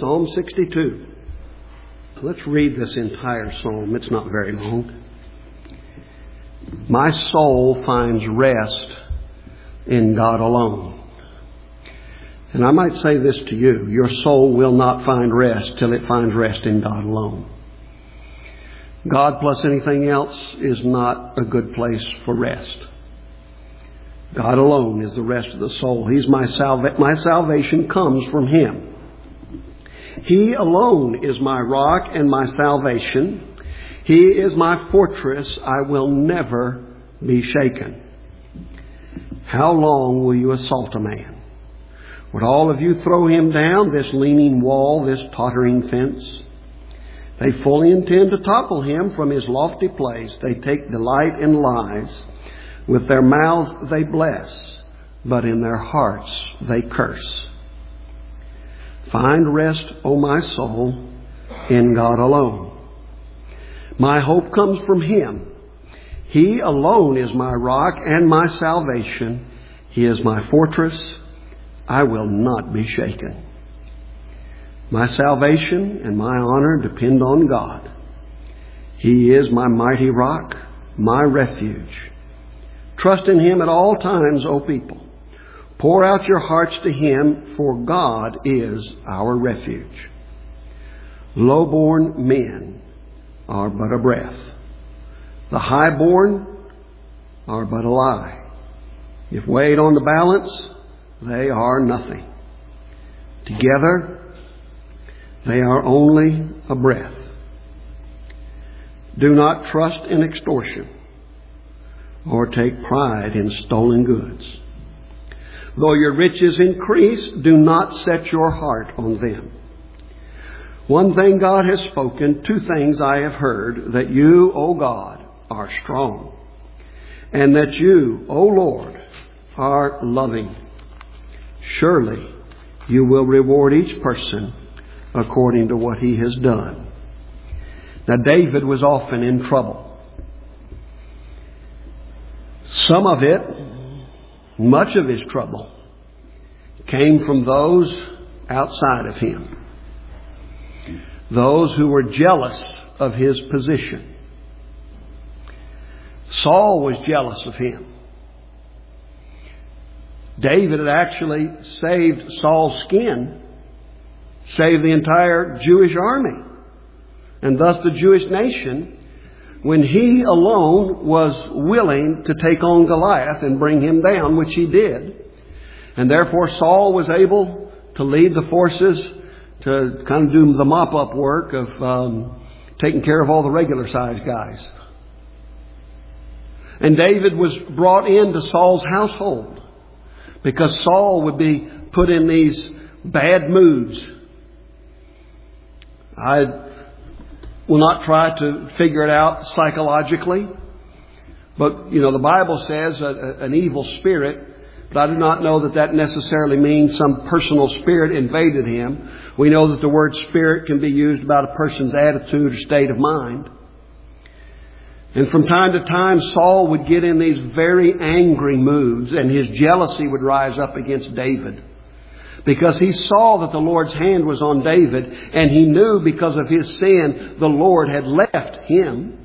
Psalm 62. Let's read this entire psalm. It's not very long. My soul finds rest in God alone. And I might say this to you. Your soul will not find rest till it finds rest in God alone. God plus anything else is not a good place for rest. God alone is the rest of the soul. He's my salvation comes from Him. He alone is my rock and my salvation. He is my fortress. I will never be shaken. How long will you assault a man? Would all of you throw him down, this leaning wall, this tottering fence? They fully intend to topple him from his lofty place. They take delight in lies. With their mouths they bless, but in their hearts they curse. Find rest, O my soul, in God alone. My hope comes from Him. He alone is my rock and my salvation. He is my fortress. I will not be shaken. My salvation and my honor depend on God. He is my mighty rock, my refuge. Trust in Him at all times, O people. Pour out your hearts to Him, for God is our refuge. Low-born men are but a breath. The high-born are but a lie. If weighed on the balance, they are nothing. Together, they are only a breath. Do not trust in extortion or take pride in stolen goods. Though your riches increase, do not set your heart on them. One thing God has spoken, two things I have heard, that you, O God, are strong, and that you, O Lord, are loving. Surely you will reward each person according to what he has done. Now, David was often in trouble. Some of it, much of his trouble, came from those outside of him. Those who were jealous of his position. Saul was jealous of him. David had actually saved Saul's skin, saved the entire Jewish army, and thus the Jewish nation, when he alone was willing to take on Goliath and bring him down, which he did. And therefore Saul was able to lead the forces to kind of do the mop-up work of taking care of all the regular-sized guys. And David was brought into Saul's household because Saul would be put in these bad moods. I will not try to figure it out psychologically. But, the Bible says an evil spirit. But I do not know that necessarily means some personal spirit invaded him. We know that the word spirit can be used about a person's attitude or state of mind. And from time to time, Saul would get in these very angry moods, and his jealousy would rise up against David. Because he saw that the Lord's hand was on David, and he knew because of his sin, the Lord had left him.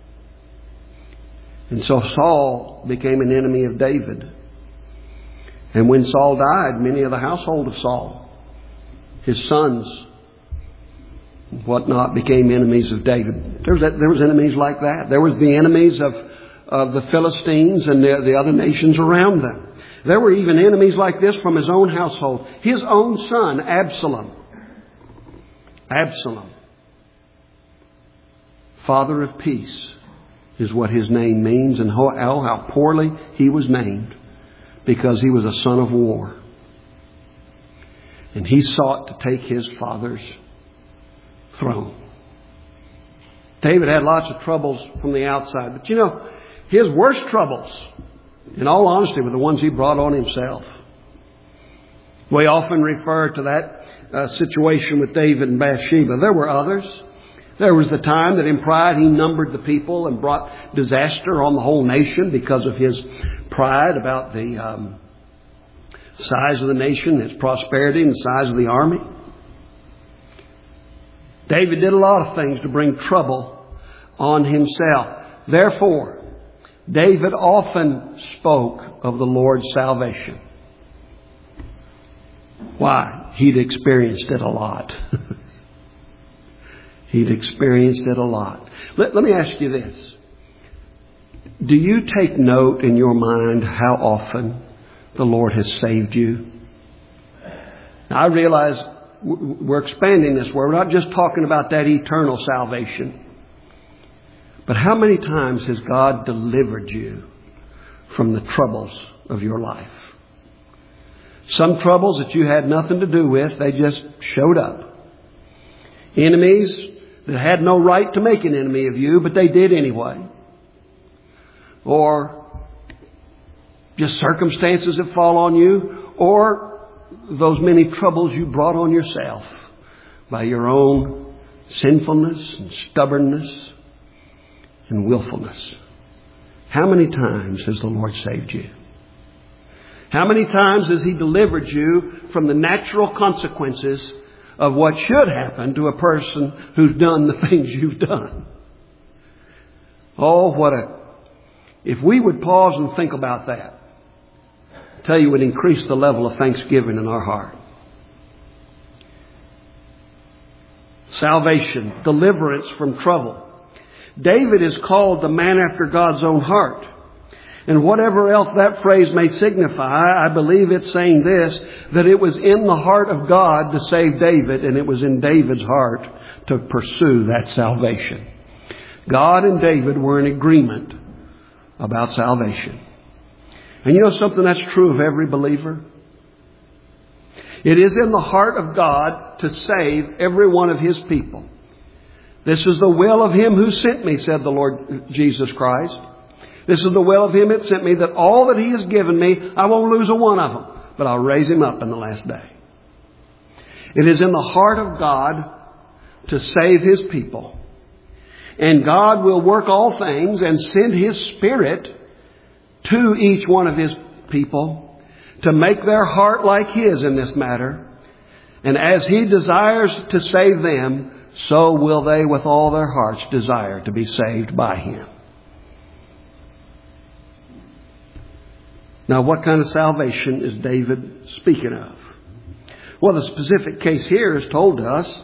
And so Saul became an enemy of David. And when Saul died, many of the household of Saul, his sons, and whatnot, became enemies of David. There was enemies like that. There was the enemies of the Philistines and the other nations around them. There were even enemies like this from his own household. His own son, Absalom. Absalom, Father of Peace, is what his name means. And how poorly he was named, because he was a son of war. And he sought to take his father's throne. David had lots of troubles from the outside. But his worst troubles, in all honesty, were the ones he brought on himself. We often refer to that situation with David and Bathsheba. There were others. There was the time that in pride he numbered the people and brought disaster on the whole nation because of his pride about the size of the nation, its prosperity, and the size of the army. David did a lot of things to bring trouble on himself. Therefore, David often spoke of the Lord's salvation. Why? He'd experienced it a lot. He'd experienced it a lot. Let me ask you this. Do you take note in your mind how often the Lord has saved you? Now, I realize we're expanding this. We're not just talking about that eternal salvation. But how many times has God delivered you from the troubles of your life? Some troubles that you had nothing to do with, they just showed up. Enemies that had no right to make an enemy of you, but they did anyway. Or just circumstances that fall on you, or those many troubles you brought on yourself by your own sinfulness and stubbornness and willfulness. How many times has the Lord saved you? How many times has He delivered you from the natural consequences of what should happen to a person who's done the things you've done? Oh, if we would pause and think about that, I tell you, it would increase the level of thanksgiving in our heart. Salvation, deliverance from trouble. David is called the man after God's own heart. And whatever else that phrase may signify, I believe it's saying this, that it was in the heart of God to save David, and it was in David's heart to pursue that salvation. God and David were in agreement about salvation. And you know something, that's true of every believer? It is in the heart of God to save every one of His people. This is the will of Him who sent me, said the Lord Jesus Christ. This is the will of Him that sent me, that all that He has given me, I won't lose a one of them, but I'll raise Him up in the last day. It is in the heart of God to save His people. And God will work all things and send His Spirit to each one of His people to make their heart like His in this matter. And as He desires to save them, so will they with all their hearts desire to be saved by Him. Now, what kind of salvation is David speaking of? Well, the specific case here is told to us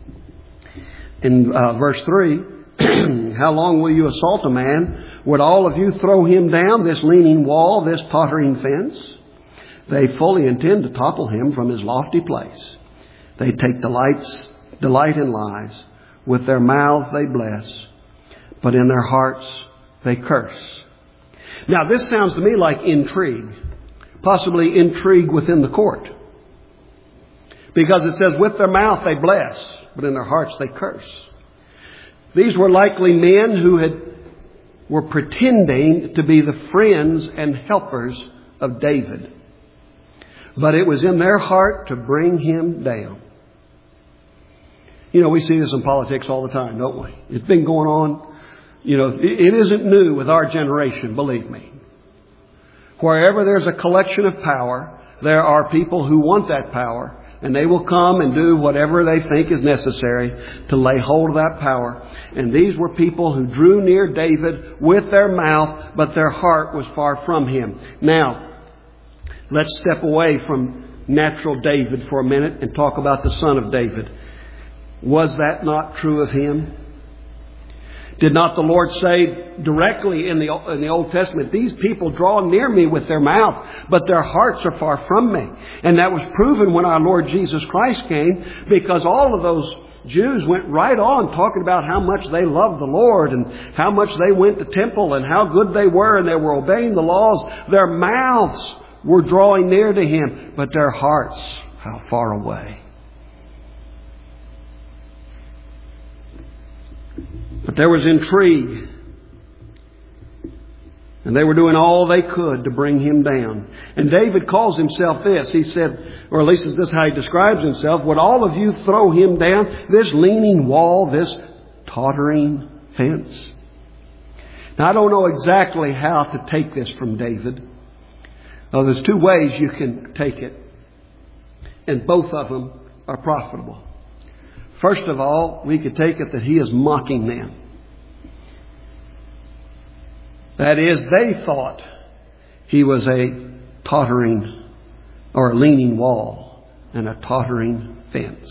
in verse 3. How long will you assault a man? Would all of you throw him down, this leaning wall, this tottering fence? They fully intend to topple him from his lofty place. They take delight in lies. With their mouth they bless, but in their hearts they curse. Now, this sounds to me like intrigue, possibly intrigue within the court. Because it says, with their mouth they bless, but in their hearts they curse. These were likely men who were pretending to be the friends and helpers of David. But it was in their heart to bring him down. You know, we see this in politics all the time, don't we? It's been going on. You know, it isn't new with our generation, believe me. Wherever there's a collection of power, there are people who want that power, and they will come and do whatever they think is necessary to lay hold of that power. And these were people who drew near David with their mouth, but their heart was far from him. Now, let's step away from natural David for a minute and talk about the son of David. Was that not true of him? Did not the Lord say directly in the Old Testament, these people draw near me with their mouth, but their hearts are far from me? And that was proven when our Lord Jesus Christ came, because all of those Jews went right on talking about how much they loved the Lord and how much they went to temple and how good they were and they were obeying the laws. Their mouths were drawing near to Him, but their hearts, how far away. But there was intrigue. And they were doing all they could to bring him down. And David calls himself this. He said, or at least this is how he describes himself, would all of you throw him down, this leaning wall, this tottering fence? Now, I don't know exactly how to take this from David. Now, there's two ways you can take it. And both of them are profitable. First of all, we could take it that he is mocking them. That is, they thought he was a tottering or a leaning wall and a tottering fence.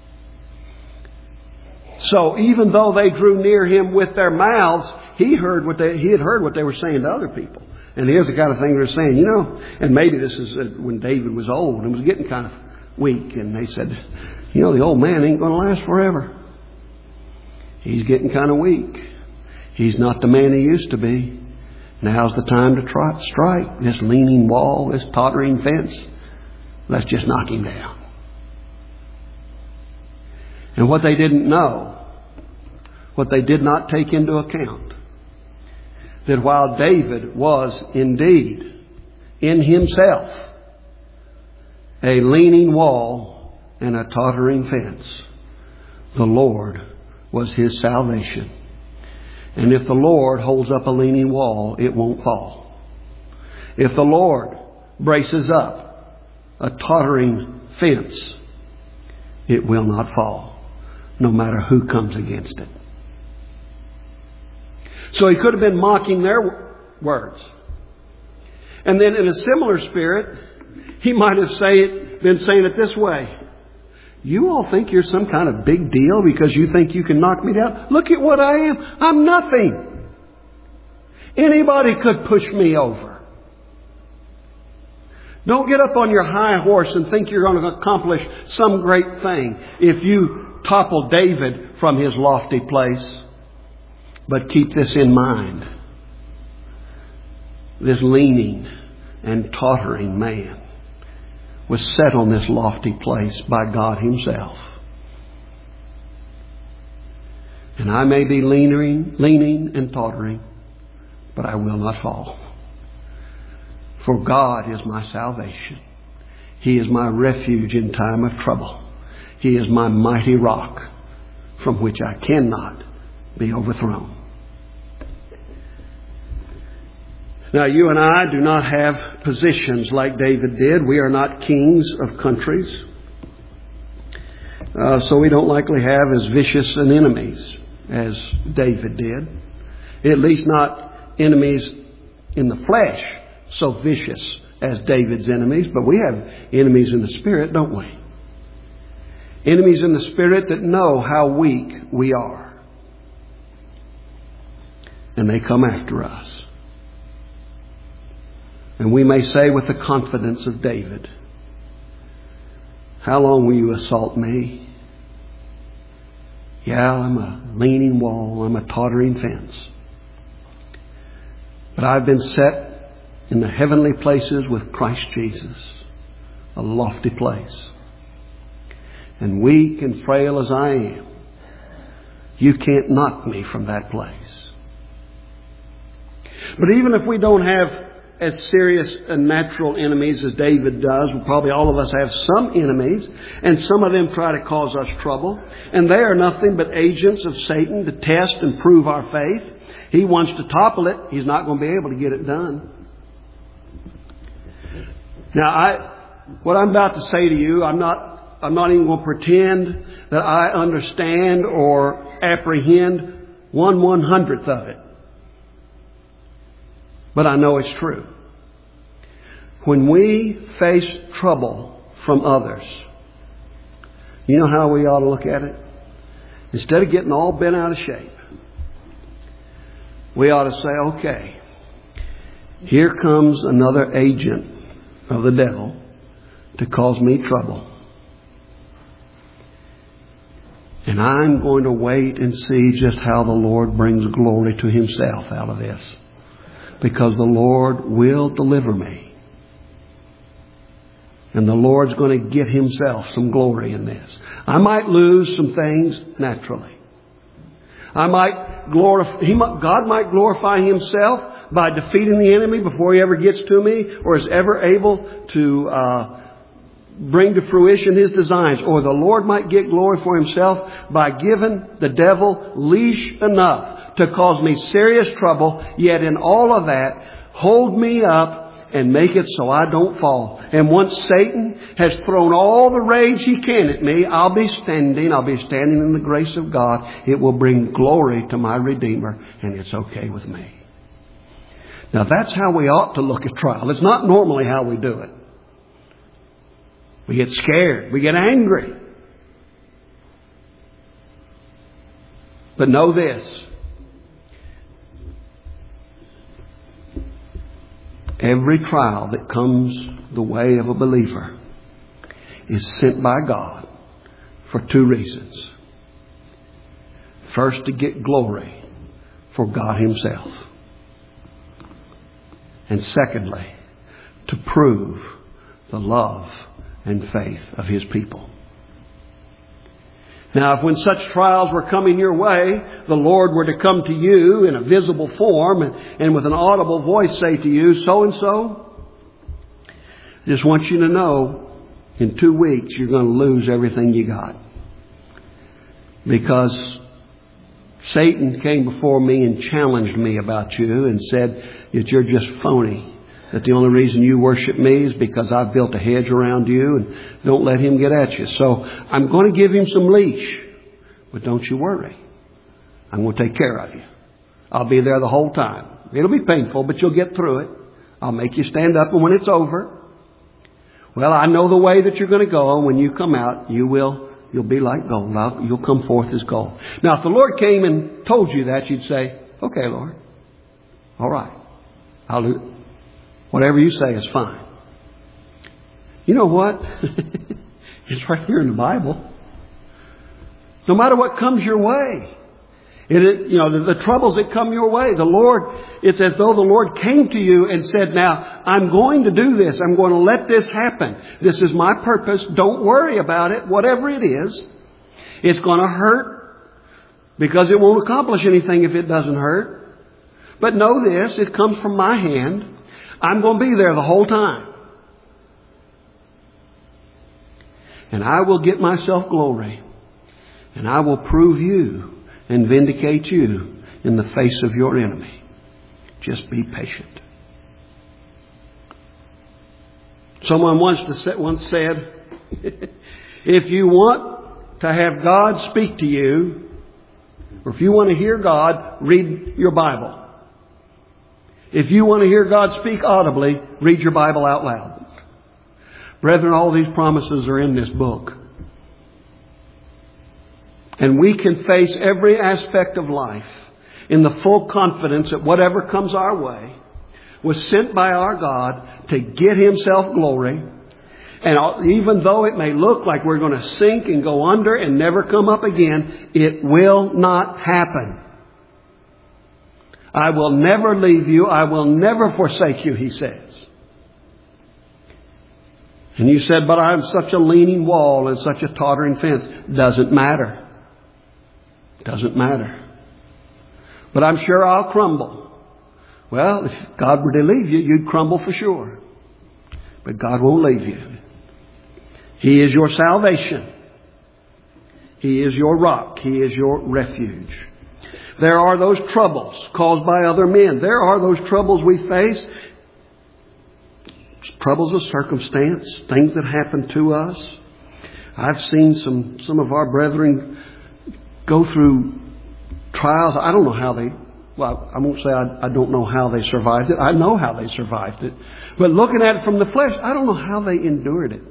So even though they drew near him with their mouths, he had heard what they were saying to other people. And here's the kind of thing they're saying, and maybe this is when David was old and was getting kind of weak. And they said, the old man ain't going to last forever. He's getting kind of weak. He's not the man he used to be. Now's the time to strike this leaning wall, this tottering fence. Let's just knock him down. And what they didn't know, what they did not take into account, that while David was indeed in himself a leaning wall and a tottering fence, the Lord was his salvation. And if the Lord holds up a leaning wall, it won't fall. If the Lord braces up a tottering fence, it will not fall, no matter who comes against it. So he could have been mocking their words. And then in a similar spirit, he might have been saying it this way. You all think you're some kind of big deal because you think you can knock me down? Look at what I am. I'm nothing. Anybody could push me over. Don't get up on your high horse and think you're going to accomplish some great thing if you topple David from his lofty place. But keep this in mind. This leaning and tottering man was set on this lofty place by God himself. And I may be leaning and tottering, but I will not fall. For God is my salvation. He is my refuge in time of trouble. He is my mighty rock from which I cannot be overthrown. Now, you and I do not have positions like David did. We are not kings of countries. So we don't likely have as vicious an enemies as David did. At least not enemies in the flesh so vicious as David's enemies. But we have enemies in the spirit, don't we? Enemies in the spirit that know how weak we are. And they come after us. And we may say with the confidence of David, how long will you assault me? Yeah, I'm a leaning wall. I'm a tottering fence. But I've been set in the heavenly places with Christ Jesus, a lofty place. And weak and frail as I am, you can't knock me from that place. But even if we don't have as serious and natural enemies as David does, probably all of us have some enemies, and some of them try to cause us trouble. And they are nothing but agents of Satan to test and prove our faith. He wants to topple it. He's not going to be able to get it done. Now, what I'm about to say to you, I'm not even going to pretend that I understand or apprehend 1/100th of it. But I know it's true. When we face trouble from others, you know how we ought to look at it? Instead of getting all bent out of shape, we ought to say, okay, here comes another agent of the devil to cause me trouble. And I'm going to wait and see just how the Lord brings glory to himself out of this. Because the Lord will deliver me. And the Lord's going to get himself some glory in this. I might lose some things naturally. God might glorify himself by defeating the enemy before he ever gets to me or is ever able to bring to fruition his designs. Or the Lord might get glory for himself by giving the devil leash enough to cause me serious trouble, yet in all of that, hold me up and make it so I don't fall. And once Satan has thrown all the rage he can at me, I'll be standing in the grace of God. It will bring glory to my Redeemer, and it's okay with me. Now that's how we ought to look at trial. It's not normally how we do it. We get scared. We get angry. But know this. Every trial that comes the way of a believer is sent by God for two reasons. First, to get glory for God Himself. And secondly, to prove the love and faith of His people. Now, if when such trials were coming your way, the Lord were to come to you in a visible form and with an audible voice say to you, so and so, I just want you to know, in 2 weeks you're going to lose everything you got. Because Satan came before me and challenged me about you and said that you're just phony. That the only reason you worship me is because I've built a hedge around you and don't let him get at you. So I'm going to give him some leash. But don't you worry. I'm going to take care of you. I'll be there the whole time. It'll be painful, but you'll get through it. I'll make you stand up, and when it's over, well, I know the way that you're going to go. And when you come out, you'll be like gold. You'll come forth as gold. Now, if the Lord came and told you that, you'd say, okay, Lord. All right. I'll do it. Whatever you say is fine. You know what? It's right here in the Bible. No matter what comes your way. The troubles that come your way. The Lord, it's as though the Lord came to you and said, now, I'm going to do this. I'm going to let this happen. This is my purpose. Don't worry about it. Whatever it is, it's going to hurt because it won't accomplish anything if it doesn't hurt. But know this, it comes from my hand. I'm going to be there the whole time. And I will get myself glory. And I will prove you and vindicate you in the face of your enemy. Just be patient. Someone once said, if you want to have God speak to you, or if you want to hear God, read your Bible. If you want to hear God speak audibly, read your Bible out loud. Brethren, all these promises are in this book. And we can face every aspect of life in the full confidence that whatever comes our way was sent by our God to get Himself glory. And even though it may look like we're going to sink and go under and never come up again, it will not happen. I will never leave you. I will never forsake you, He says. And you said, but I'm such a leaning wall and such a tottering fence. Doesn't matter. Doesn't matter. But I'm sure I'll crumble. Well, if God were to leave you, you'd crumble for sure. But God won't leave you. He is your salvation. He is your rock. He is your refuge. There are those troubles caused by other men. There are those troubles we face. Troubles of circumstance. Things that happen to us. I've seen some of our brethren go through trials. I don't know how I won't say I don't know how they survived it. I know how they survived it. But looking at it from the flesh, I don't know how they endured it.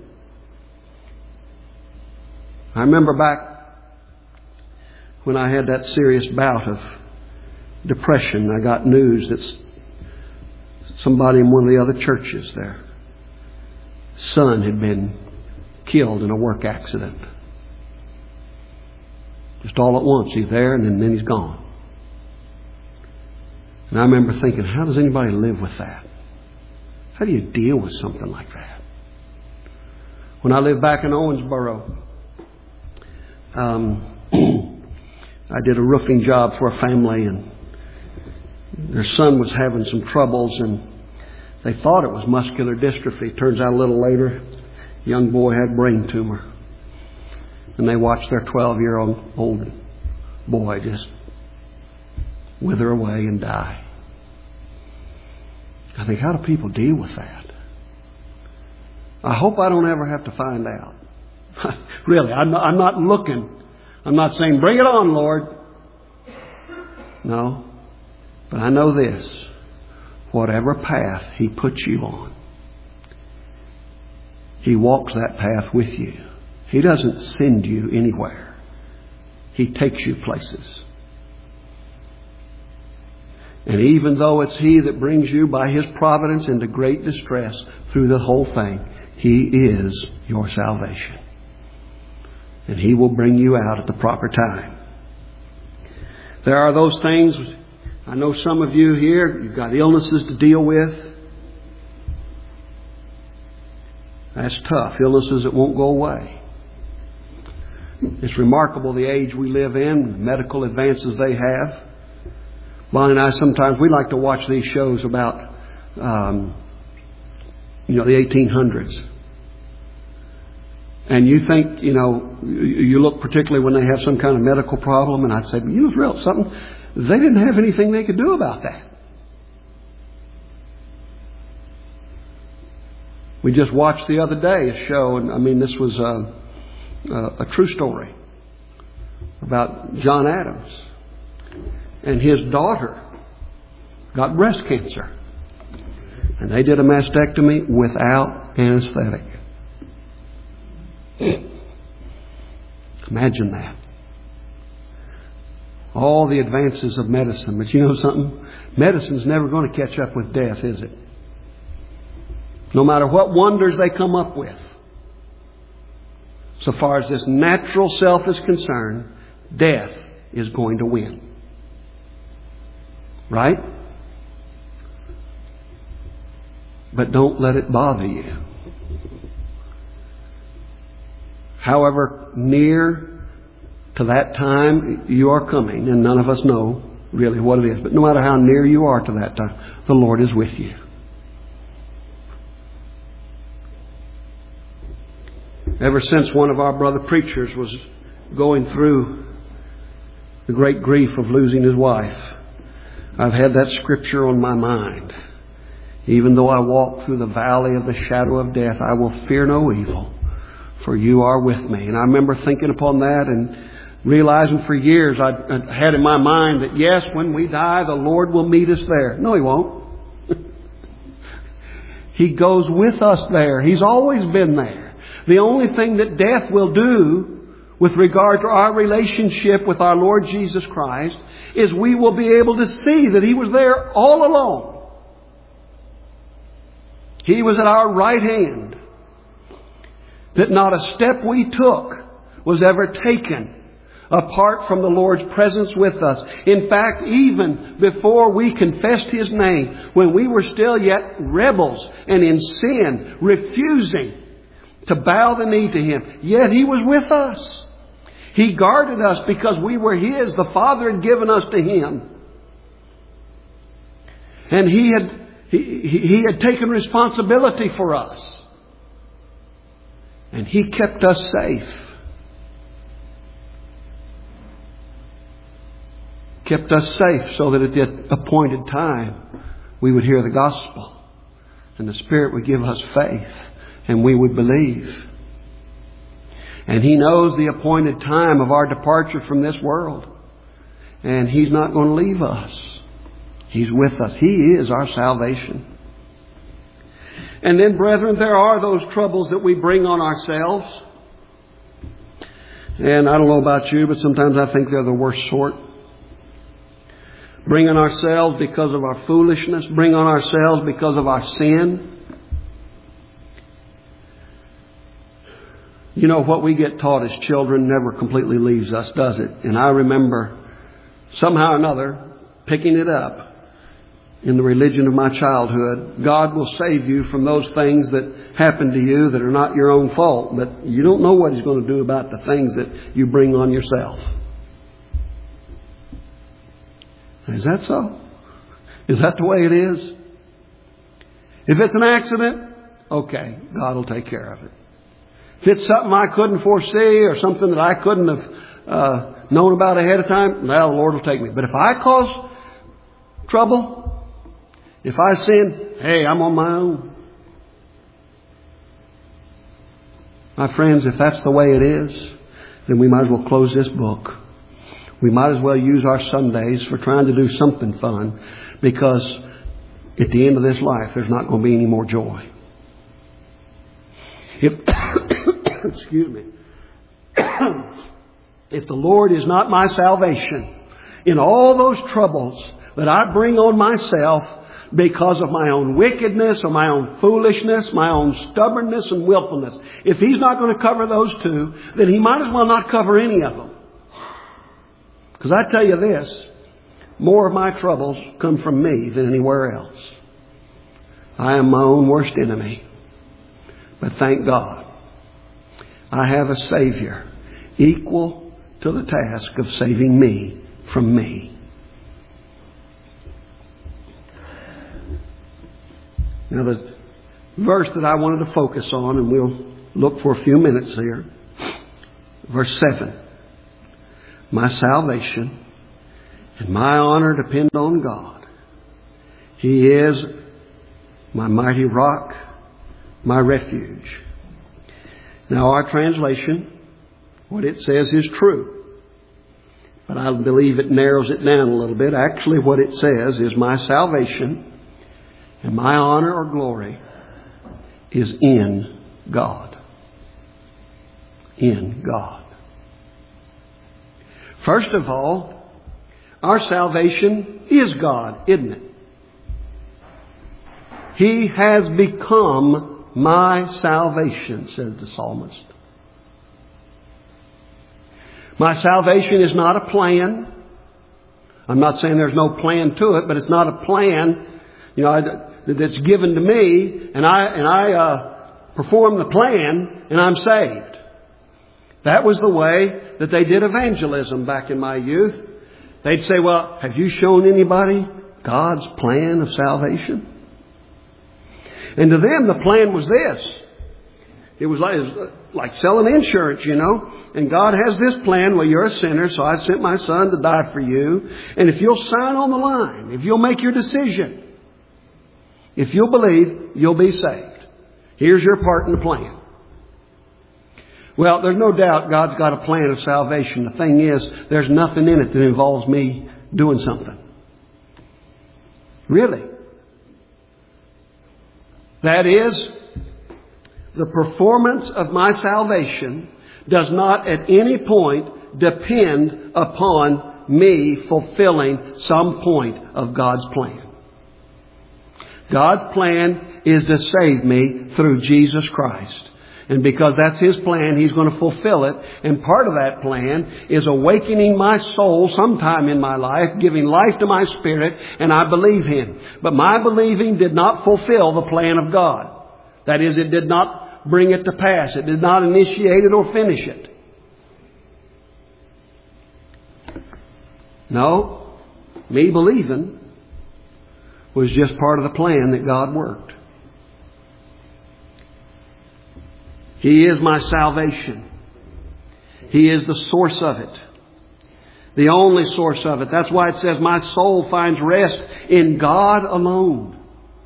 I remember back when I had that serious bout of depression, I got news that somebody in one of the other churches, their son had been killed in a work accident. Just all at once, he's there and then he's gone. And I remember thinking, how does anybody live with that? How do you deal with something like that? When I lived back in Owensboro, I did a roofing job for a family, and their son was having some troubles, and they thought it was muscular dystrophy. Turns out a little later, the young boy had a brain tumor. And they watched their 12-year-old boy just wither away and die. I think, how do people deal with that? I hope I don't ever have to find out. Really, I'm not looking. I'm not saying, bring it on, Lord. No. But I know this. Whatever path He puts you on, He walks that path with you. He doesn't send you anywhere. He takes you places. And even though it's He that brings you by His providence into great distress through the whole thing, He is your salvation. And He will bring you out at the proper time. There are those things, I know some of you here, you've got illnesses to deal with. That's tough. Illnesses that won't go away. It's remarkable the age we live in, the medical advances they have. Bonnie and I sometimes, we like to watch these shows about, the 1800s. And you think, you look particularly when they have some kind of medical problem, and I'd say, real something. They didn't have anything they could do about that. We just watched the other day a show, and this was a true story about John Adams. And his daughter got breast cancer. And they did a mastectomy without anesthetic. Imagine that. All the advances of medicine. But you know something? Medicine's never going to catch up with death, is it? No matter what wonders they come up with. So far as this natural self is concerned, death is going to win. Right? But don't let it bother you. However near to that time you are coming, and none of us know really what it is, but no matter how near you are to that time, the Lord is with you. Ever since one of our brother preachers was going through the great grief of losing his wife, I've had that scripture on my mind. Even though I walk through the valley of the shadow of death, I will fear no evil, for you are with me. And I remember thinking upon that and realizing for years I had in my mind that yes, when we die, the Lord will meet us there. No, He won't. He goes with us there. He's always been there. The only thing that death will do with regard to our relationship with our Lord Jesus Christ is we will be able to see that He was there all along. He was at our right hand. That not a step we took was ever taken apart from the Lord's presence with us. In fact, even before we confessed His name, when we were still yet rebels and in sin, refusing to bow the knee to Him, yet He was with us. He guarded us because we were His. The Father had given us to Him. And He had taken responsibility for us. And He kept us safe. Kept us safe so that at the appointed time we would hear the gospel. And the Spirit would give us faith. And we would believe. And He knows the appointed time of our departure from this world. And He's not going to leave us. He's with us. He is our salvation. And then, brethren, there are those troubles that we bring on ourselves. And I don't know about you, but sometimes I think they're the worst sort. Bring on ourselves because of our foolishness. Bring on ourselves because of our sin. You know, what we get taught as children never completely leaves us, does it? And I remember somehow or another picking it up in the religion of my childhood. God will save you from those things that happen to you that are not your own fault. But you don't know what He's going to do about the things that you bring on yourself. Is that so? Is that the way it is? If it's an accident, okay, God will take care of it. If it's something I couldn't foresee or something that I couldn't have known about ahead of time, well, the Lord will take me. But if I cause trouble, If I sin, hey, I'm on my own. My friends, if that's the way it is, then we might as well close this book. We might as well use our Sundays for trying to do something fun, because at the end of this life, there's not going to be any more joy. Excuse me. If the Lord is not my salvation, in all those troubles that I bring on myself because of my own wickedness or my own foolishness, my own stubbornness and willfulness, if He's not going to cover those two, then He might as well not cover any of them. Because I tell you this, more of my troubles come from me than anywhere else. I am my own worst enemy. But thank God, I have a Savior equal to the task of saving me from me. Now the verse that I wanted to focus on, and we'll look for a few minutes here. Verse 7. My salvation and my honor depend on God. He is my mighty rock, my refuge. Now our translation, what it says is true. But I believe it narrows it down a little bit. Actually, what it says is my salvation and my honor or glory is in God. In God. First of all, our salvation is God, isn't it? He has become my salvation, says the psalmist. My salvation is not a plan. I'm not saying there's no plan to it, but it's not a plan, that's given to me, and I perform the plan, and I'm saved. That was the way that they did evangelism back in my youth. They'd say, well, have you shown anybody God's plan of salvation? And to them, the plan was this. It was like selling insurance, And God has this plan. Well, you're a sinner, so I sent my Son to die for you. And if you'll sign on the line, if you'll make your decision, if you'll believe, you'll be saved. Here's your part in the plan. Well, there's no doubt God's got a plan of salvation. The thing is, there's nothing in it that involves me doing something. Really. That is, the performance of my salvation does not at any point depend upon me fulfilling some point of God's plan. God's plan is to save me through Jesus Christ. And because that's His plan, He's going to fulfill it. And part of that plan is awakening my soul sometime in my life, giving life to my spirit, and I believe Him. But my believing did not fulfill the plan of God. That is, it did not bring it to pass. It did not initiate it or finish it. No, me believing was just part of the plan that God worked. He is my salvation. He is the source of it. The only source of it. That's why it says, my soul finds rest in God alone.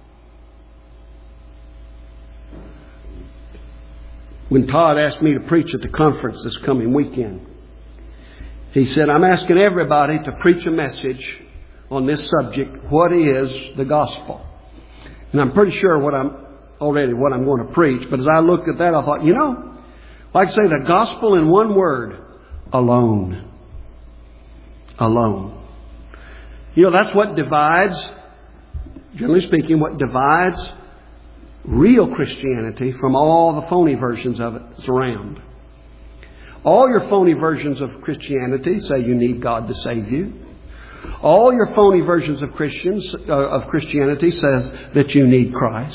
When Todd asked me to preach at the conference this coming weekend, he said, I'm asking everybody to preach a message on this subject. What is the gospel? And I'm pretty sure what I'm going to preach. But as I looked at that, I thought, like I say, the gospel in one word, alone. Alone. That's what divides, generally speaking, what divides real Christianity from all the phony versions of it that's around. All your phony versions of Christianity say you need God to save you. All your phony versions of Christianity says that you need Christ.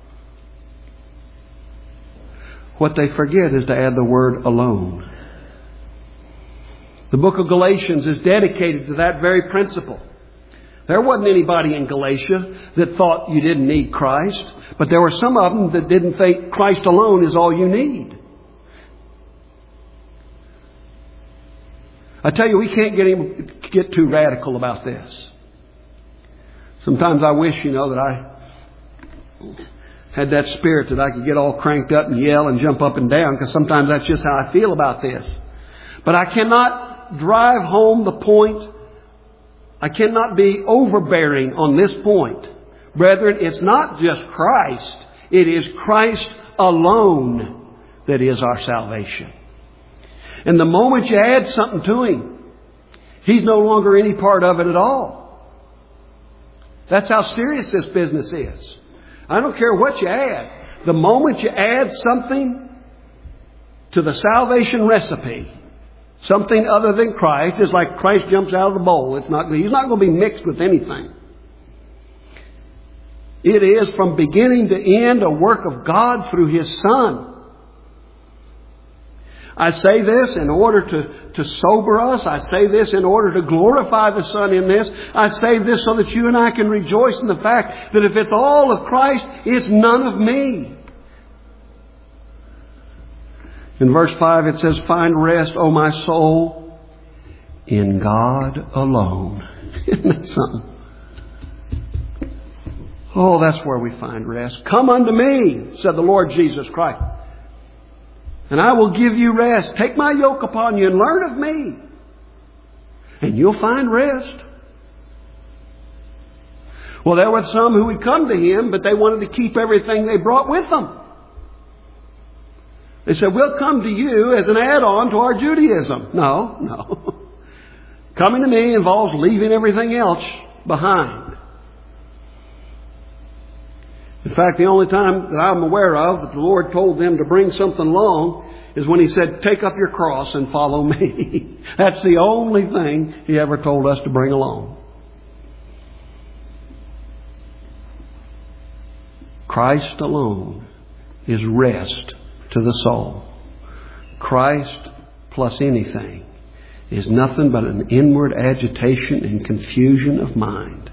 What they forget is to add the word alone. The book of Galatians is dedicated to that very principle. There wasn't anybody in Galatia that thought you didn't need Christ, but there were some of them that didn't think Christ alone is all you need. I tell you, we can't get too radical about this. Sometimes I wish, that I had that spirit that I could get all cranked up and yell and jump up and down, because sometimes that's just how I feel about this. But I cannot drive home the point. I cannot be overbearing on this point. Brethren, it's not just Christ. It is Christ alone that is our salvation. And the moment you add something to Him, He's no longer any part of it at all. That's how serious this business is. I don't care what you add. The moment you add something to the salvation recipe, something other than Christ, it's like Christ jumps out of the bowl. He's not going to be mixed with anything. It is from beginning to end a work of God through His Son. I say this in order to sober us. I say this in order to glorify the Son in this. I say this so that you and I can rejoice in the fact that if it's all of Christ, it's none of me. In verse 5 it says, "Find rest, O my soul, in God alone." Isn't that something? Oh, that's where we find rest. "Come unto me," said the Lord Jesus Christ, "and I will give you rest. Take my yoke upon you and learn of me, and you'll find rest." Well, there were some who would come to Him, but they wanted to keep everything they brought with them. They said, "We'll come to you as an add-on to our Judaism." No. Coming to me involves leaving everything else behind. In fact, the only time that I'm aware of that the Lord told them to bring something along is when He said, "Take up your cross and follow me." That's the only thing He ever told us to bring along. Christ alone is rest to the soul. Christ plus anything is nothing but an inward agitation and confusion of mind.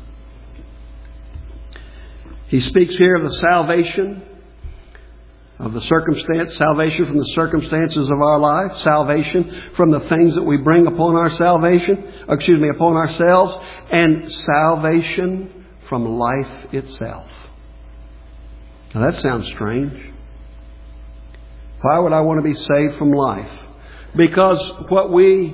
He speaks here of the salvation of the circumstance, salvation from the circumstances of our life, salvation from the things that we bring upon our upon ourselves, and salvation from life itself. Now that sounds strange. Why would I want to be saved from life? Because what we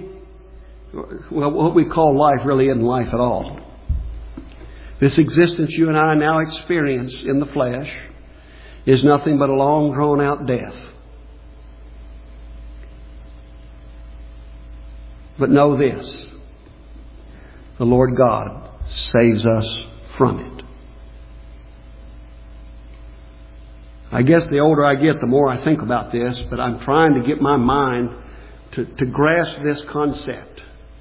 call life really isn't life at all. This existence you and I now experience in the flesh is nothing but a long drawn out death. But know this, the Lord God saves us from it. I guess the older I get, the more I think about this, but I'm trying to get my mind to grasp this concept.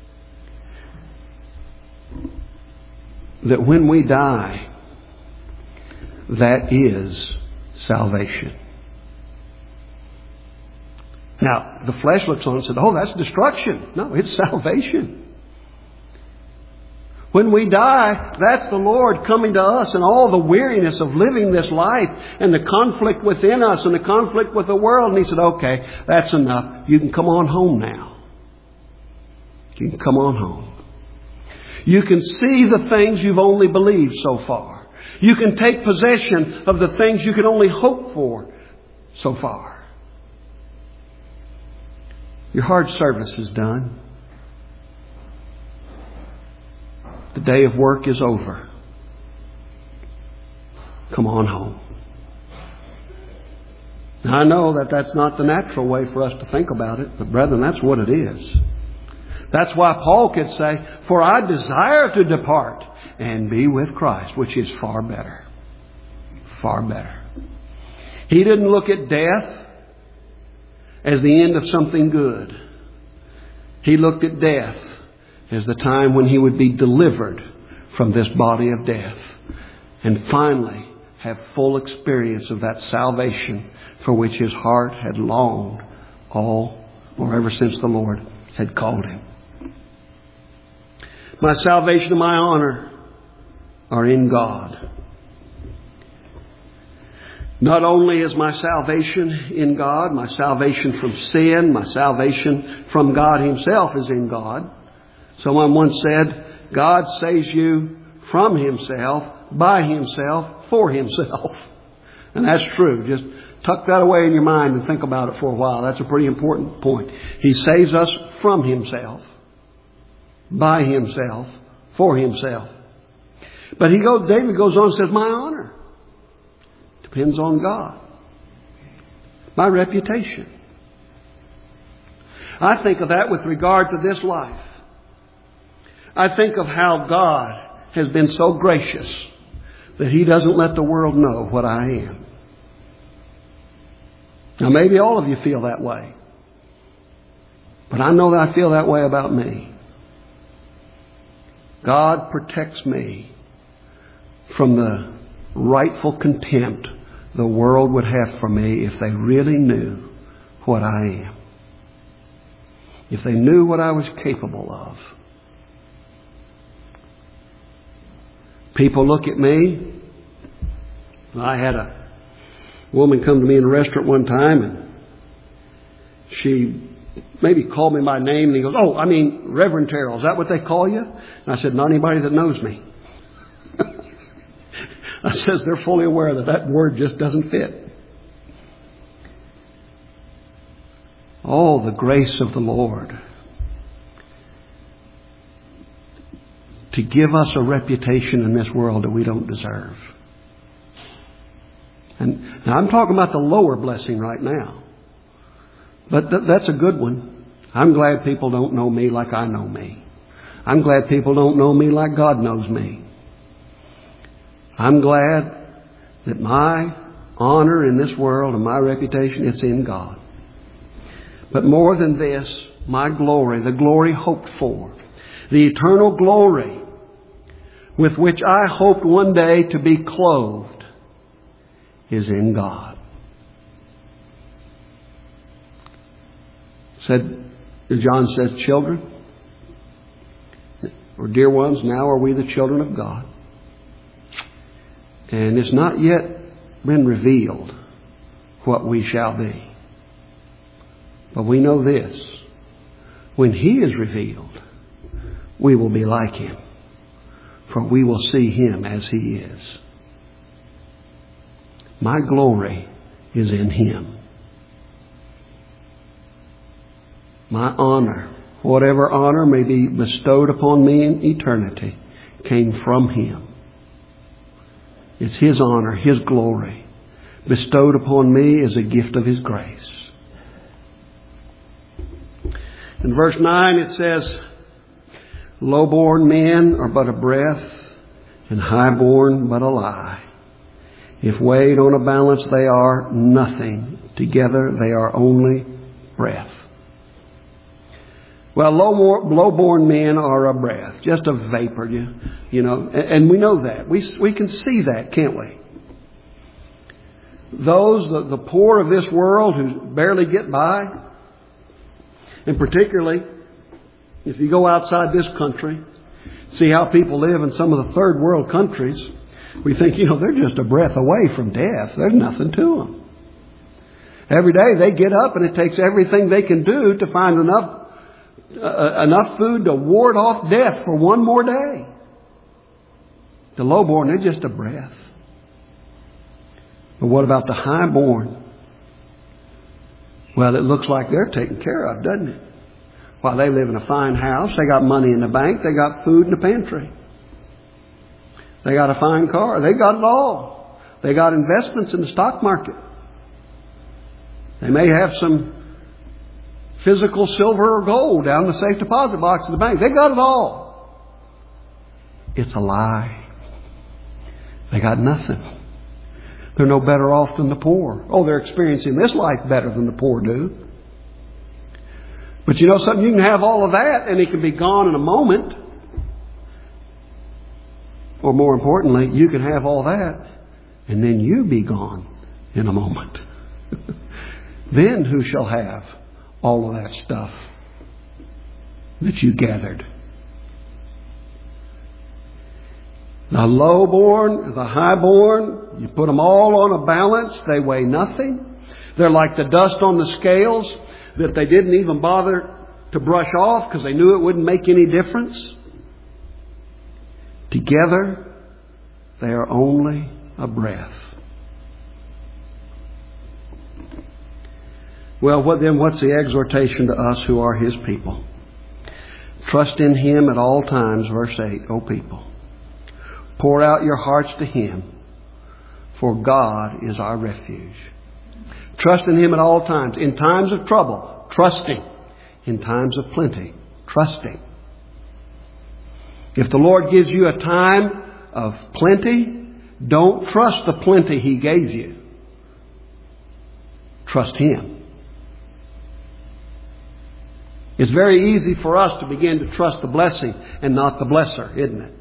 That when we die, that is salvation. Now, the flesh looks on and says, "Oh, that's destruction." No, it's salvation. When we die, that's the Lord coming to us and all the weariness of living this life and the conflict within us and the conflict with the world. And He said, "Okay, that's enough. You can come on home now. You can come on home. You can see the things you've only believed so far. You can take possession of the things you could only hope for so far. Your hard service is done. The day of work is over. Come on home." Now, I know that that's not the natural way for us to think about it, but brethren, that's what it is. That's why Paul could say, "For I desire to depart and be with Christ," which is far better. Far better. He didn't look at death as the end of something good. He looked at death as the time when he would be delivered from this body of death and finally have full experience of that salvation for which his heart had longed ever since the Lord had called him. My salvation and my honor are in God. Not only is my salvation in God, my salvation from sin, my salvation from God Himself is in God. Someone once said, God saves you from himself, by himself, for himself. And that's true. Just tuck that away in your mind and think about it for a while. That's a pretty important point. He saves us from himself, by himself, for himself. But David goes on and says, my honor depends on God. My reputation. I think of that with regard to this life. I think of how God has been so gracious that He doesn't let the world know what I am. Now maybe all of you feel that way. But I know that I feel that way about me. God protects me from the rightful contempt the world would have for me if they really knew what I am. If they knew what I was capable of. People look at me. I had a woman come to me in a restaurant one time, and she maybe called me by name, and he goes, "Oh, I mean, Reverend Terrell, is that what they call you?" And I said, "Not anybody that knows me." I says, they're fully aware that that word just doesn't fit. Oh, the grace of the Lord to give us a reputation in this world that we don't deserve. And now I'm talking about the lower blessing right now. But that's a good one. I'm glad people don't know me like I know me. I'm glad people don't know me like God knows me. I'm glad that my honor in this world and my reputation, it's in God. But more than this, my glory, the glory hoped for, the eternal glory with which I hoped one day to be clothed, is in God. John says, children, or dear ones, now are we the children of God. And it's not yet been revealed what we shall be. But we know this. When He is revealed, we will be like Him. For we will see Him as He is. My glory is in Him. My honor, whatever honor may be bestowed upon me in eternity, came from Him. It's His honor, His glory, bestowed upon me as a gift of His grace. In verse 9 it says, low-born men are but a breath, and high-born but a lie. If weighed on a balance, they are nothing. Together they are only breath. Well, low-born men are a breath, just a vapor, you know, and we know that. We can see that, can't we? Those, the poor of this world who barely get by, and particularly if you go outside this country, see how people live in some of the third world countries, we think, they're just a breath away from death. There's nothing to them. Every day they get up and it takes everything they can do to find enough food to ward off death for one more day. The lowborn, they're just a breath. But what about the highborn? Well, it looks like they're taken care of, doesn't it? While they live in a fine house, they got money in the bank, they got food in the pantry. They got a fine car, they got it all. They got investments in the stock market. They may have some physical silver or gold down in the safe deposit box of the bank. They got it all. It's a lie. They got nothing. They're no better off than the poor. Oh, they're experiencing this life better than the poor do. But you know something? You can have all of that and it can be gone in a moment. Or more importantly, you can have all that and then you be gone in a moment. Then who shall have all of that stuff that you gathered? The lowborn, the highborn, you put them all on a balance, they weigh nothing. They're like the dust on the scales that they didn't even bother to brush off because they knew it wouldn't make any difference. Together, they are only a breath. Well, what's the exhortation to us who are His people? Trust in Him at all times, verse 8, O people. Pour out your hearts to Him, for God is our refuge. Trust in Him at all times. In times of trouble, trust Him. In times of plenty, trust Him. If the Lord gives you a time of plenty, don't trust the plenty He gave you. Trust Him. It's very easy for us to begin to trust the blessing and not the blesser, isn't it?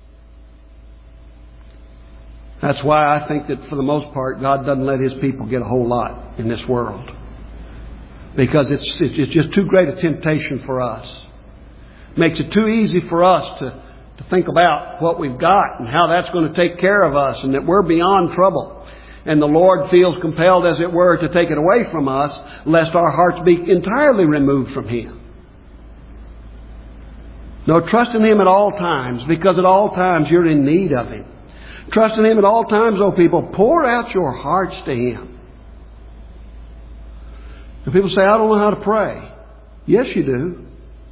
That's why I think that for the most part, God doesn't let His people get a whole lot in this world. Because it's just too great a temptation for us. Makes it too easy for us to think about what we've got and how that's going to take care of us and that we're beyond trouble. And the Lord feels compelled, as it were, to take it away from us, lest our hearts be entirely removed from Him. No, trust in Him at all times, because at all times you're in need of Him. Trust in Him at all times, O people. Pour out your hearts to Him. And people say, I don't know how to pray. Yes, you do.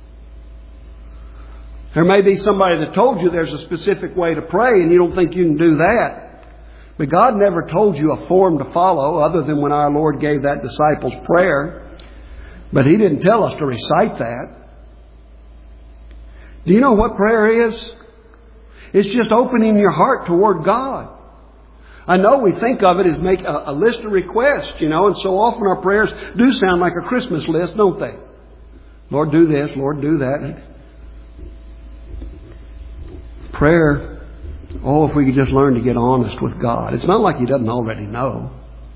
There may be somebody that told you there's a specific way to pray and you don't think you can do that. But God never told you a form to follow other than when our Lord gave that disciples' prayer. But He didn't tell us to recite that. Do you know what prayer is? It's just opening your heart toward God. I know we think of it as make a list of requests, and so often our prayers do sound like a Christmas list, don't they? Lord, do this. Lord, do that. Prayer, if we could just learn to get honest with God. It's not like He doesn't already know.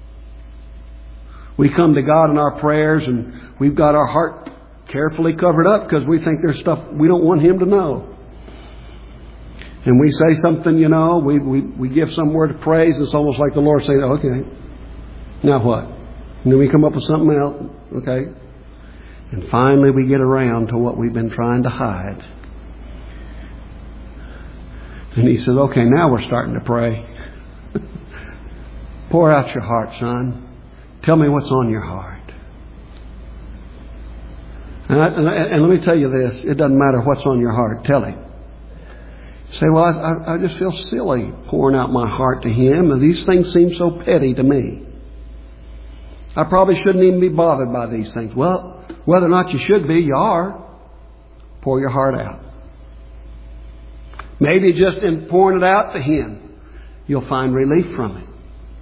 We come to God in our prayers and we've got our heart carefully covered up because we think there's stuff we don't want Him to know. And we say something, we give some word of praise, and it's almost like the Lord saying, okay, now what? And then we come up with something else, okay? And finally we get around to what we've been trying to hide. And He says, okay, now we're starting to pray. Pour out your heart, son. Tell me what's on your heart. And let me tell you this, it doesn't matter what's on your heart, tell Him. You say, well, I just feel silly pouring out my heart to Him, and these things seem so petty to me. I probably shouldn't even be bothered by these things. Well, whether or not you should be, you are. Pour your heart out. Maybe just in pouring it out to Him, you'll find relief from it.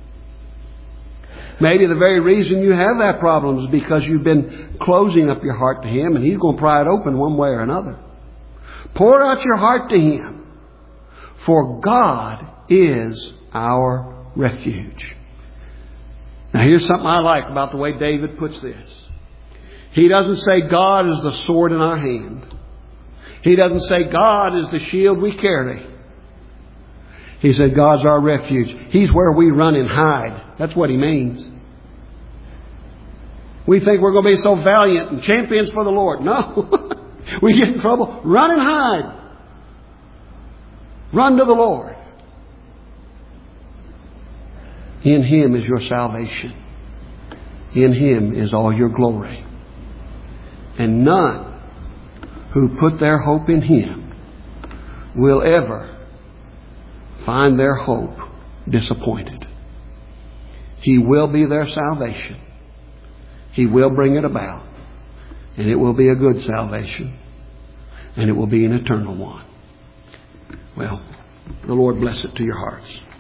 Maybe the very reason you have that problem is because you've been closing up your heart to Him, and He's going to pry it open one way or another. Pour out your heart to Him. For God is our refuge. Now here's something I like about the way David puts this. He doesn't say God is the sword in our hand. He doesn't say God is the shield we carry. He said God's our refuge. He's where we run and hide. That's what He means. We think we're going to be so valiant and champions for the Lord. No. We get in trouble. Run and hide. Run to the Lord. In Him is your salvation. In Him is all your glory. And none who put their hope in Him will ever find their hope disappointed. He will be their salvation. He will bring it about. And it will be a good salvation. And it will be an eternal one. Well, the Lord bless it to your hearts.